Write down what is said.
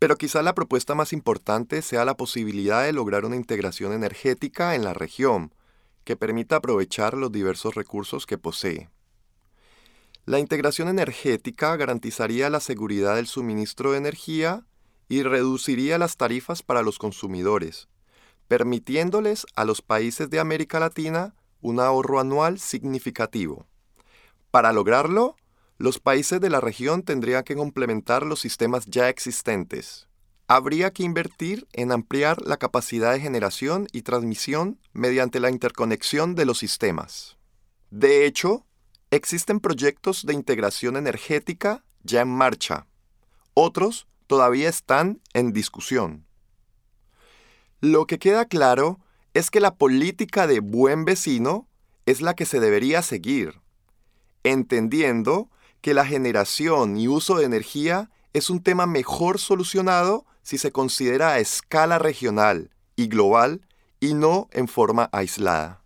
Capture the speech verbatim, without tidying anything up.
Pero quizá la propuesta más importante sea la posibilidad de lograr una integración energética en la región, que permita aprovechar los diversos recursos que posee. La integración energética garantizaría la seguridad del suministro de energía y reduciría las tarifas para los consumidores, permitiéndoles a los países de América Latina un ahorro anual significativo. Para lograrlo, los países de la región tendrían que complementar los sistemas ya existentes. Habría que invertir en ampliar la capacidad de generación y transmisión mediante la interconexión de los sistemas. De hecho, existen proyectos de integración energética ya en marcha. Otros todavía están en discusión. Lo que queda claro es que la política de buen vecino es la que se debería seguir, entendiendo que la generación y uso de energía es un tema mejor solucionado si se considera a escala regional y global y no en forma aislada.